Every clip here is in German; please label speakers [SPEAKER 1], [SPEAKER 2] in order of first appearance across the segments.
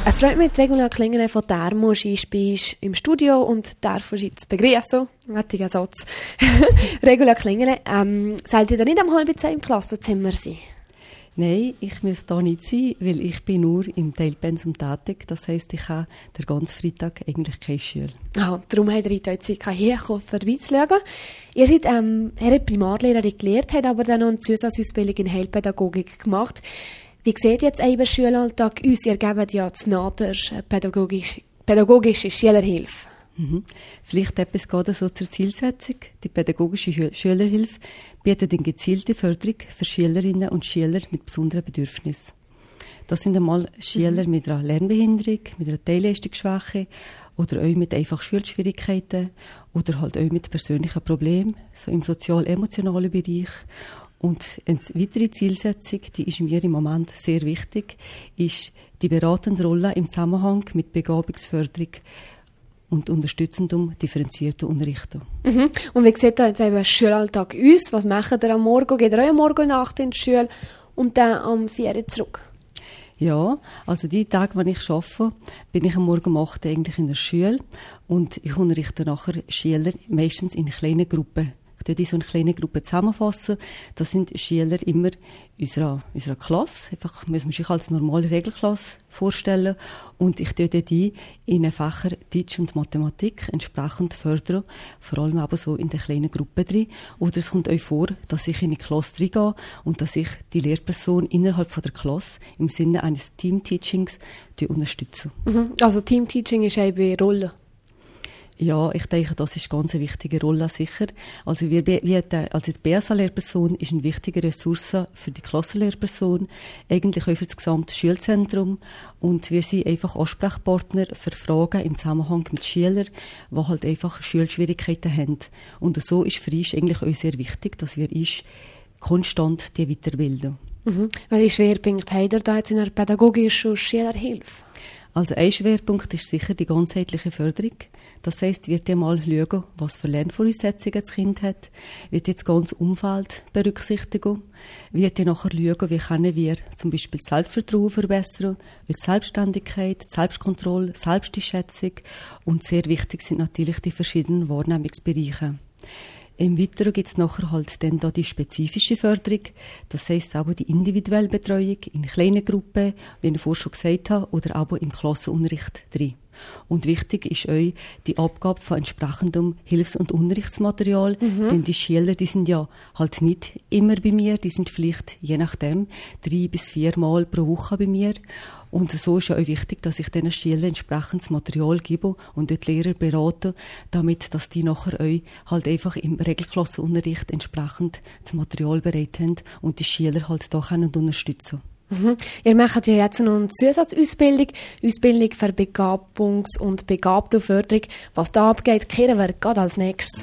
[SPEAKER 1] Es freut mich, Regula Klingele von Thermos ist im Studio und darf uns jetzt begrüßen. Wettiger Satz. Regula Klingele, sollt ihr da nicht am 9:30 im Klassenzimmer sein?
[SPEAKER 2] Nein, ich muss da nicht sein, weil ich bin nur im Teilpensum tätig. Das heisst, ich habe den ganzen Freitag eigentlich keine Schule.
[SPEAKER 1] Ah, darum habt ihr heute Zeit, hierher vorbeizuschauen. Ihr seid Primarlehrerin gelernt, habt aber dann noch eine Zusatzausbildung in Heilpädagogik gemacht. Wie sieht jetzt euer Schulalltag aus? Ihr gebt ja zu Naters pädagogische Schülerhilfe.
[SPEAKER 2] Vielleicht etwas gerade so zur Zielsetzung. Die pädagogische Schülerhilfe bietet eine gezielte Förderung für Schülerinnen und Schüler mit besonderen Bedürfnissen. Das sind einmal Schüler mit einer Lernbehinderung, mit einer Teilleistungsschwäche oder auch mit einfach Schulschwierigkeiten oder halt auch mit persönlichen Problemen, so im sozial-emotionalen Bereich. Und eine weitere Zielsetzung, die ist mir im Moment sehr wichtig, ist die beratende Rolle im Zusammenhang mit Begabungsförderung und unterstützendem differenzierten Unterrichten.
[SPEAKER 1] Und wie sieht da jetzt eben Schulalltag aus? Was macht ihr am Morgen? Geht ihr auch am Morgen und Nacht in die Schule und dann am 4 Uhr zurück?
[SPEAKER 2] Ja, also die Tage, wenn ich arbeite, bin ich am Morgen um 8 Uhr eigentlich in der Schule und ich unterrichte nachher Schüler meistens in kleinen Gruppen. Ich tue die so eine kleine Gruppe zusammenfassen. Das sind Schüler immer unserer Klasse. Einfach muss man sich als normale Regelklasse vorstellen. Und ich tue die in den Fächern Deutsch und Mathematik entsprechend fördern. Vor allem aber so in den kleinen Gruppen drin. Oder es kommt euch vor, dass ich in die Klasse reingehe und dass ich die Lehrperson innerhalb von der Klasse im Sinne eines Teamteachings unterstütze.
[SPEAKER 1] Also Teamteaching ist eine Rolle.
[SPEAKER 2] Ja, ich denke, das ist eine ganz wichtige Rolle, sicher. Also die BSA-Lehrperson ist eine wichtige Ressource für die Klassenlehrperson, eigentlich auch für das gesamte Schulzentrum. Und wir sind einfach Ansprechpartner für Fragen im Zusammenhang mit Schülern, die halt einfach Schulschwierigkeiten haben. Und so ist für uns eigentlich auch sehr wichtig, dass wir uns konstant die weiterbilden.
[SPEAKER 1] Welche Schwerpunkte habt ihr da jetzt in der pädagogischen Schülerhilfe?
[SPEAKER 2] Also ein Schwerpunkt ist sicher die ganzheitliche Förderung. Das heisst, wird mal schauen, was für Lernvoraussetzungen das Kind hat, wird jetzt das ganze Umfeld berücksichtigen, wird nachher schauen, wie können wir zum Beispiel das Selbstvertrauen verbessern, die Selbstständigkeit, die Selbstkontrolle, Selbsteinschätzung und sehr wichtig sind natürlich die verschiedenen Wahrnehmungsbereiche. Im Weiteren gibt es nachher halt dann da die spezifische Förderung, das heisst auch die individuelle Betreuung in kleinen Gruppen, wie ich vorhin schon gesagt habe, oder aber im Klassenunterricht drin. Und wichtig ist euch die Abgabe von entsprechendem Hilfs- und Unterrichtsmaterial, denn die Schüler, die sind ja halt nicht immer bei mir, die sind vielleicht je nachdem 3 bis 4 Mal pro Woche bei mir. Und so ist ja auch wichtig, dass ich diesen Schülern entsprechendes Material gebe und dort Lehrer berate, damit, dass die nachher euch halt einfach im Regelklassenunterricht entsprechend das Material bereit haben und die Schüler halt da können unterstützen.
[SPEAKER 1] Ihr macht ja jetzt noch eine Zusatzausbildung, Ausbildung für Begabungs- und Begabtenförderung. Was da abgeht, kehren wir gerade als nächstes.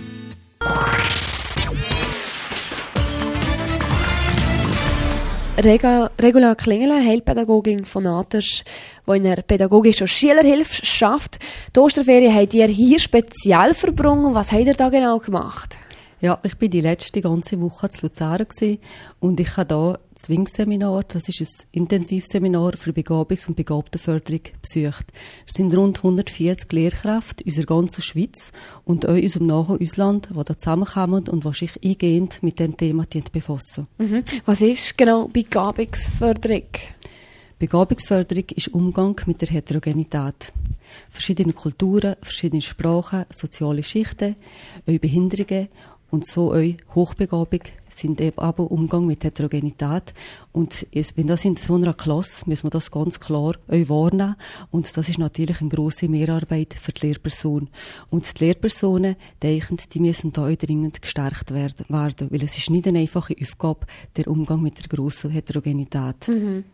[SPEAKER 1] Regula Klingele, Heilpädagogin von Naters, die in der pädagogischen Schülerhilfe arbeitet. Die Osterferien habt ihr hier speziell verbrungen. Was habt ihr da genau gemacht?
[SPEAKER 2] Ja, ich bin die letzte ganze Woche zu Luzern und ich habe da das WING-Seminar, das ist ein Intensivseminar für Begabungs- und Begabtenförderung, besucht. Es sind rund 140 Lehrkräfte aus der ganzen Schweiz und auch aus dem nahen Ausland, die da zusammenkommen und die sich eingehend mit diesem Thema befassen.
[SPEAKER 1] Was ist genau Begabungsförderung?
[SPEAKER 2] Begabungsförderung ist Umgang mit der Heterogenität. Verschiedene Kulturen, verschiedene Sprachen, soziale Schichten, auch Behinderungen und so auch Hochbegabung sind eben aber Umgang mit Heterogenität. Und wenn das in so einer Klasse, müssen wir das ganz klar auch wahrnehmen. Und das ist natürlich eine grosse Mehrarbeit für die Lehrperson. Und die Lehrpersonen, denken, die müssen da auch dringend gestärkt werden, weil es ist nicht eine einfache Aufgabe, der Umgang mit der grossen Heterogenität.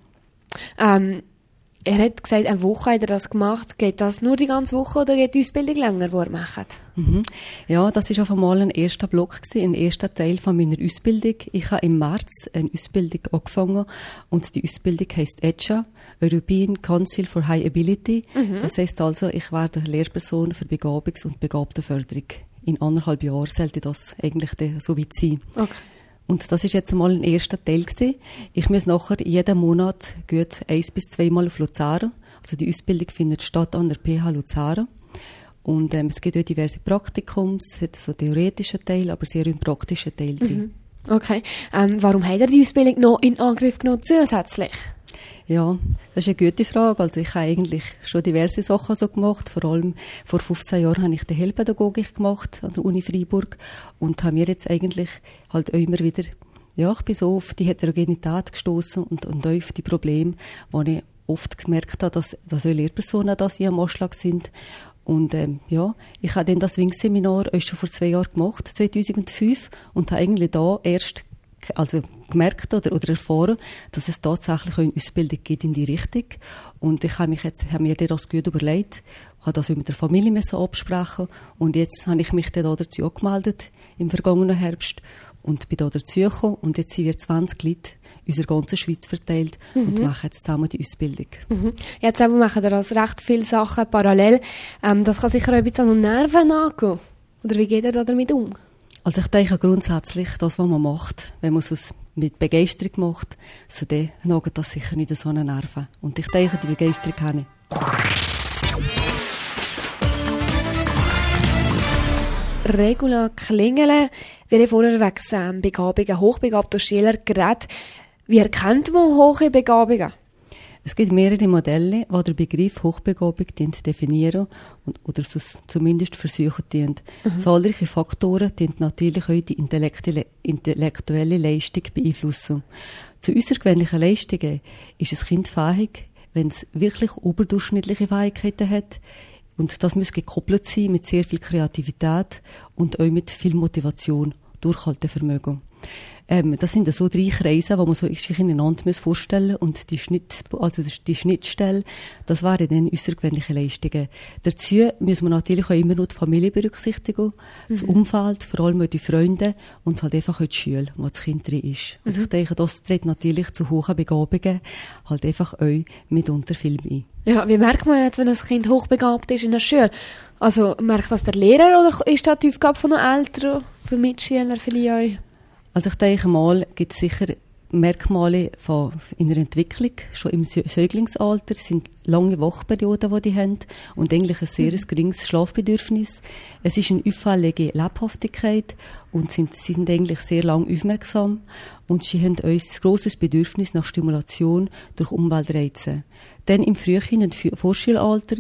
[SPEAKER 1] Er hat gesagt, eine Woche hat er das gemacht. Geht das nur die ganze Woche oder geht die Ausbildung länger, die er macht?
[SPEAKER 2] Ja, das war auf einmal ein erster Block, ein erster Teil von meiner Ausbildung. Ich habe im März eine Ausbildung angefangen und die Ausbildung heisst ECHA, European Council for High Ability. Das heisst also, ich werde Lehrperson für Begabungs- und Begabtenförderung. In 1,5 Jahren sollte das eigentlich so weit sein.
[SPEAKER 1] Okay.
[SPEAKER 2] Und das ist jetzt einmal ein erster Teil gewesen. Ich muss nachher jeden Monat gut 1 bis 2 Mal auf Luzern. Also die Ausbildung findet statt an der PH Luzern. Und es gibt auch diverse Praktikums, es hat so einen theoretischen Teil, aber sehr einen praktischen Teil drin.
[SPEAKER 1] Okay. Warum hat er die Ausbildung noch in Angriff genommen zusätzlich?
[SPEAKER 2] Ja, das ist eine gute Frage. Also ich habe eigentlich schon diverse Sachen so gemacht. Vor allem vor 15 Jahren habe ich die Heilpädagogik gemacht an der Uni Freiburg und habe mir jetzt eigentlich halt auch immer wieder, ja, ich bin so auf die Heterogenität gestoßen und auch auf die Probleme, wo ich oft gemerkt habe, dass auch Lehrpersonen das hier am Anschlag sind. Und ja, ich habe dann das Wing-Seminar schon vor 2 Jahren gemacht, 2005, und habe eigentlich da erst gemerkt oder erfahren, dass es tatsächlich eine Ausbildung gibt in die Richtung. Und ich habe mir das gut überlegt, ich habe das mit der Familie absprechen und jetzt habe ich mich dann dazu angemeldet im vergangenen Herbst und bin da dazugekommen und jetzt sind wir 20 Leute in unserer ganzen Schweiz verteilt und machen jetzt zusammen die Ausbildung.
[SPEAKER 1] Jetzt machen wir also recht viele Sachen parallel. Das kann sicher auch ein bisschen an den Nerven angehen. Oder wie geht ihr da damit um?
[SPEAKER 2] Also ich denke grundsätzlich, das, was man macht, wenn man es mit Begeisterung macht, so dann nagt das sicher nicht so einen Nerven. Und ich denke, die Begeisterung habe ich.
[SPEAKER 1] Regula Klingele, wir haben vorher wegen Begabungen, hochbegabter Schüler geredet. Wie erkennt man hohe Begabungen?
[SPEAKER 2] Es gibt mehrere Modelle, die den Begriff Hochbegabung definieren oder zumindest versuchen. Zahlreiche Faktoren die natürlich auch die intellektuelle Leistung beeinflussen. Zu außergewöhnlichen Leistungen ist ein Kind fähig, wenn es wirklich überdurchschnittliche Fähigkeiten hat. Und das muss gekoppelt sein mit sehr viel Kreativität und auch mit viel Motivation, Durchhaltevermögen. Das sind so 3 Kreise, die man so sich ineinander vorstellen muss. Und die Schnittstelle, das wären dann außergewöhnliche Leistungen. Dazu muss man natürlich auch immer noch die Familie berücksichtigen, das Umfeld, vor allem auch die Freunde und halt einfach auch die Schule, wo das Kind drin ist. Und ich denke, das trägt natürlich zu hohen Begabungen halt einfach auch mitunter viel ein.
[SPEAKER 1] Ja, wie merkt man jetzt, wenn ein Kind hochbegabt ist in der Schule? Also merkt das der Lehrer oder ist das die Aufgabe von den Eltern, von Mitschülern vielleicht auch?
[SPEAKER 2] Also ich denke mal, gibt es sicher Merkmale in der Entwicklung. Schon im Säuglingsalter sind lange Wachperioden, die haben, und eigentlich ein sehr geringes Schlafbedürfnis. Es ist eine auffällige Lebhaftigkeit und sind eigentlich sehr lang aufmerksam. Und sie haben ein grosses Bedürfnis nach durch Umweltreize. Dann im frühen und Vorschulalter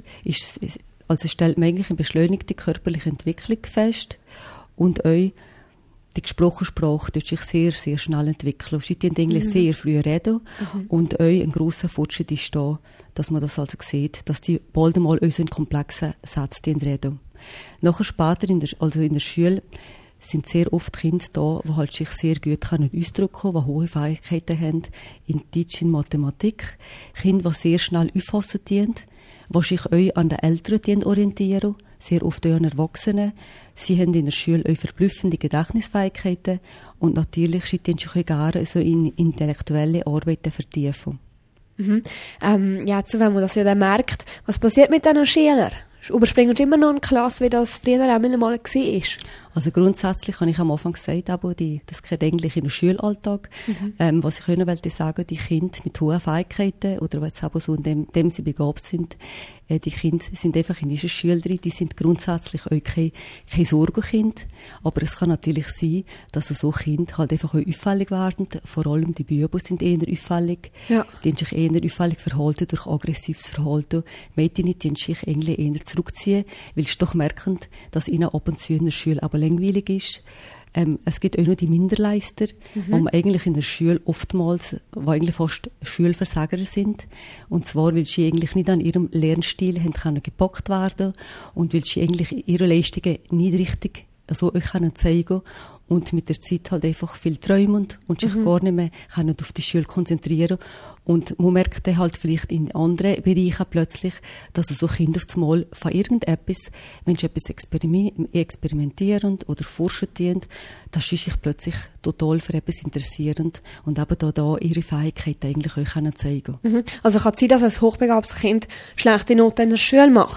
[SPEAKER 2] stellt man eigentlich eine beschleunigte körperliche Entwicklung fest und auch die gesprochene Sprache tut sich sehr, sehr schnell entwickeln. Sie tun eigentlich sehr früh reden und auch ein grosser Fortschritt ist da, dass man das also sieht, dass die bald einmal unseren komplexen Sätze reden. Nachher später in der Schule sind sehr oft Kinder da, die halt sich sehr gut ausdrücken können, die hohe Fähigkeiten haben in Deutsch, in Mathematik. Kinder, die sehr schnell auffassen, die sich auch an den Eltern orientieren, sehr oft auch an Erwachsenen. Sie haben in der Schule auch verblüffende Gedächtnisfähigkeiten und natürlich schütten sich auch gerne so in intellektuelle Arbeiten vertiefen.
[SPEAKER 1] Jetzt, wenn man das ja dann merkt, was passiert mit diesen Schülern? Überspringen sie immer noch eine Klasse, wie das früher einmal war?
[SPEAKER 2] Also grundsätzlich habe ich am Anfang gesagt, das gehört eigentlich in den Schulalltag. Was ich können wollte sagen, die Kinder mit hohen Fähigkeiten oder jetzt aber so in dem sie begabt sind, die Kinder sind einfach in dieser Schule drin, die sind grundsätzlich auch kein Sorgenkind. Aber es kann natürlich sein, dass so Kinder halt einfach auch auffällig werden. Vor allem die Buben sind eher auffällig. Ja. Die haben sich eher auffällig verhalten durch aggressives Verhalten. Mädchen, die sich eigentlich eher zurückziehen, weil sie doch merken, dass ihnen ab und zu in der Schule aber langweilig ist. Es gibt auch noch die Minderleister, die man eigentlich in der Schule oftmals, die eigentlich fast Schulversager sind. Und zwar, weil sie eigentlich nicht an ihrem Lernstil haben gepackt werden und weil sie eigentlich ihre Leistungen nicht richtig so zeigen können und mit der Zeit halt einfach viel träumen und sich gar nicht mehr auf die Schule konzentrieren. Und man merkt dann halt vielleicht in anderen Bereichen plötzlich, dass so Kinder auf einmal von irgendetwas, wenn sie etwas experimentieren oder forschen, dass sie sich plötzlich total für etwas interessieren und eben da ihre Fähigkeiten eigentlich auch zeigen können.
[SPEAKER 1] Also kann es sein, dass ein hochbegabtes Kind schlechte Noten in der Schule macht?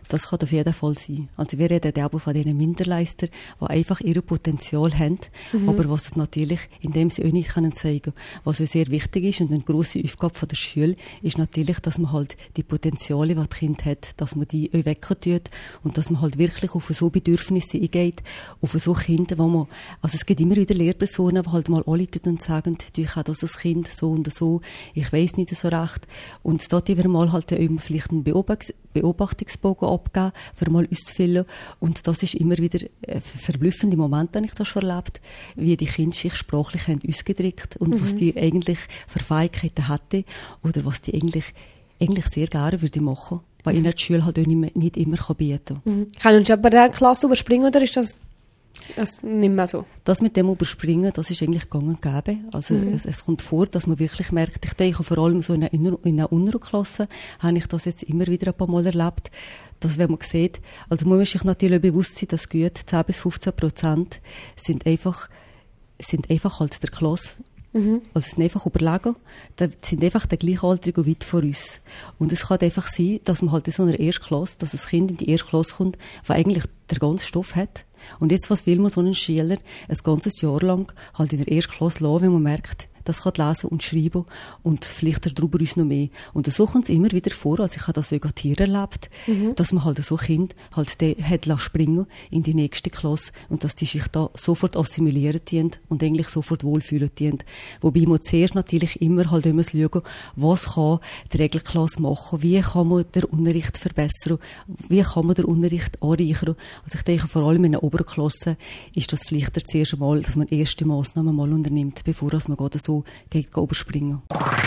[SPEAKER 2] Das kann auf jeden Fall sein. Also wir reden aber von diesen Minderleistern, die einfach ihr Potenzial haben, aber was es natürlich, indem sie auch nicht zeigen können. Was uns sehr wichtig ist und eine grosse Aufgabe von der Schule, ist natürlich, dass man halt die Potenziale, die das Kind hat, dass man die auch wegtut und dass man halt wirklich auf so Bedürfnisse eingeht, auf so Kinder, wo man, also es gibt immer wieder Lehrpersonen, die halt mal anrufen und sagen, ich habe das als Kind so und so, ich weiss nicht so recht. Und dort wir mal halt eben vielleicht einen Beobachtungsbogen abgeben, für mal auszufüllen. Und das ist immer wieder verblüffende Momente, habe ich das schon erlebt, wie die Kinder sich sprachlich haben ausgedrückt und was die eigentlich für Fähigkeiten hatten oder was die eigentlich sehr gerne würde machen, weil ihnen die Schule halt auch nicht immer bieten kann.
[SPEAKER 1] Kann uns aber eine Klasse überspringen oder ist das nicht mehr so?
[SPEAKER 2] Das mit dem Überspringen, das ist eigentlich gang und gäbe. Also es kommt vor, dass man wirklich merkt, ich denke vor allem so in einer Unterklasse, habe ich das jetzt immer wieder ein paar Mal erlebt, dass wenn man sieht, also man muss sich natürlich bewusst sein, dass gut 10-15% sind einfach halt der Klasse. Also sind einfach überlegen, da sind einfach die Gleichaltrigen weit vor uns. Und es kann einfach sein, dass man halt in so einer Erstklasse, dass ein Kind in die Erstklasse kommt, das eigentlich den ganzen Stoff hat. Und jetzt, was will man so einen Schüler ein ganzes Jahr lang halt in der Erstklasse lassen, wenn man merkt, das kann lesen und schreiben und vielleicht darüber uns noch mehr. Und so kommt es immer wieder vor, also ich habe das sogar hier erlebt, dass man halt so Kind halt hat springen in die nächste Klasse und dass die sich da sofort assimilieren und eigentlich sofort wohlfühlen. Wobei man zuerst natürlich immer halt immer schauen, was kann die Regelklasse machen, wie kann man den Unterricht verbessern, wie kann man den Unterricht anreichern. Also ich denke, vor allem in der Oberklasse ist das vielleicht das erste Mal, dass man erste Massnahmen mal unternimmt, bevor man gerade so gegen überspringen.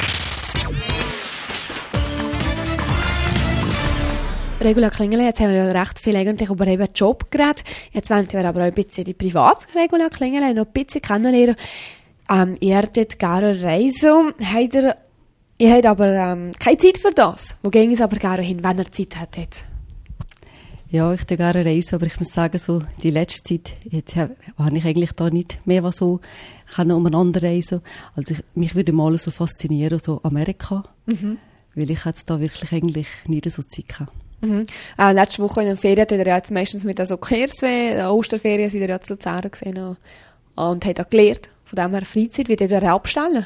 [SPEAKER 1] Regula Klingele, jetzt haben wir ja recht viel eigentlich über eben Job geredet. Jetzt wollen wir aber auch ein bisschen die Privat-Regula Klingele noch ein bisschen kennenlernen. Ihr hättet gerne reisen. Ihr habt aber keine Zeit für das. Wo ging es aber gerne hin, wenn ihr Zeit hättet?
[SPEAKER 2] Ja, ich würde gerne reisen, aber ich muss sagen, so die letzte Zeit, jetzt habe ich eigentlich da nicht mehr was so umeinander reisen. Also mich würde mal so faszinieren, so Amerika, weil ich jetzt da wirklich eigentlich nicht so Zeit habe.
[SPEAKER 1] Letzte Woche in den Ferien habt ihr ja jetzt meistens mit so Kehrsweh, Osterferien sind ihr ja zu Luzern gesehen und habt auch gelernt. Von dem her Freizeit, wie ihr da abstellen?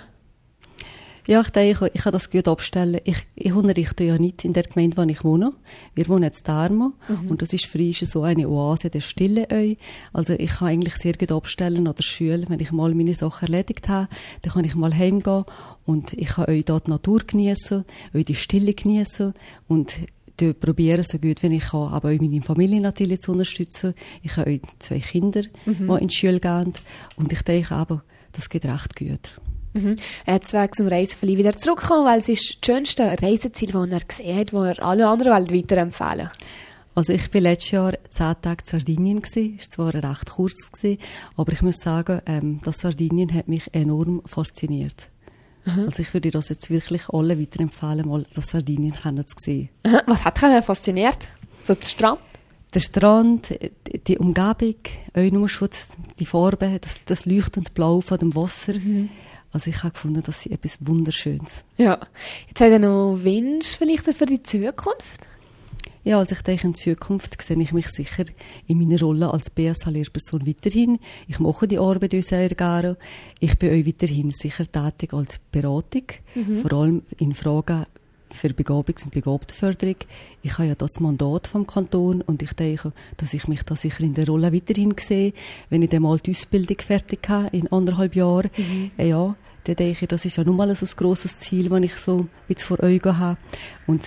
[SPEAKER 2] Ja, ich denke, ich kann das gut abstellen. Ich unterrichte ja nicht in der Gemeinde, wo ich wohne. Wir wohnen jetzt in Thermo und das ist für uns so eine Oase der Stille. Also ich kann eigentlich sehr gut abstellen an der Schule. Wenn ich mal meine Sachen erledigt habe, dann kann ich mal heimgehen und ich kann euch dort die Natur geniessen, euch die Stille geniessen und probieren, so gut wie ich kann, aber auch meine Familie natürlich zu unterstützen. Ich habe euch 2 Kinder, die in die Schule gehen und ich denke aber, das geht recht gut.
[SPEAKER 1] Jetzt wegen zum Reisen wieder zurückkommen, weil es ist das schönste Reiseziel, das er gesehen hat, das er alle anderen Welt weiterempfehlen.
[SPEAKER 2] Also ich war letztes Jahr 10 Tage in Sardinien gewesen. Es war zwar recht kurz gewesen, aber ich muss sagen, das Sardinien hat mich enorm fasziniert. Also ich würde das jetzt wirklich alle weiterempfehlen, mal das Sardinien zu sehen.
[SPEAKER 1] Was hat dich fasziniert? So der Strand?
[SPEAKER 2] Der Strand, die Umgebung, auch nur schon die Farbe, das leuchtende Blau von dem Wasser. Also ich habe gefunden, das ist etwas Wunderschönes.
[SPEAKER 1] Ja. Jetzt habt ihr noch Wünsche vielleicht für die Zukunft?
[SPEAKER 2] Ja, also ich denke, in Zukunft sehe ich mich sicher in meiner Rolle als BSH-Lehrperson weiterhin. Ich mache die Arbeit auch sehr gerne. Ich bin auch weiterhin sicher tätig als Beratung, vor allem in Fragen für Begabungs- und Begabtenförderung. Ich habe ja das Mandat vom Kanton und ich denke, dass ich mich da sicher in der Rolle weiterhin sehe, wenn ich dann mal die Ausbildung fertig habe, in 1,5 Jahren. Ja, dann denke ich, das ist ja nun mal so ein grosses Ziel, das ich so ein vor Augen habe. Und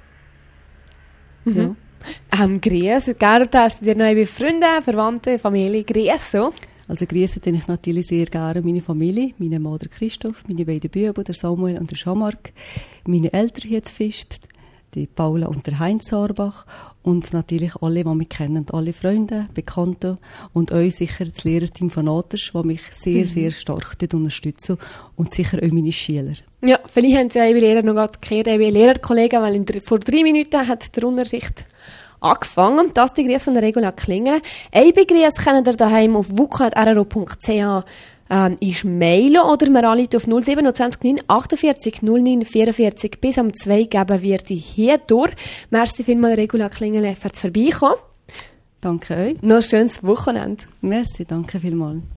[SPEAKER 2] ja.
[SPEAKER 1] Grüße, Gerhard, hast du dir noch Freunde, Verwandte, Familie grüßen?
[SPEAKER 2] Also grüße ich natürlich sehr gerne meine Familie, meinen Mann, der Christoph, meine beiden Buben, der Samuel und der Jean-Marc, meine Eltern hier zu Visp, die Paula und der Heinz Sarbach und natürlich alle, die mich kennen, alle Freunde, Bekannte und euch sicher das Lehrerteam von Aters, das mich sehr, sehr stark unterstützen und sicher auch meine Schüler.
[SPEAKER 1] Ja, vielleicht haben Sie ja eben Lehrer noch gerade gehört, eben Lehrerkollegen, weil vor 3 Minuten hat der Unterricht angefangen. Das ist die Grüße von der Regula Klingele. Ein Grüße könnt ihr daheim auf wuka.rro.ch ist mailen oder wir anrufen auf 027 9 48 09 44. Bis am 2 geben wir die hier durch. Merci vielmals, Regula Klingele, fürs Vorbeikommen.
[SPEAKER 2] Danke euch.
[SPEAKER 1] Noch ein schönes Wochenende.
[SPEAKER 2] Merci, danke vielmals.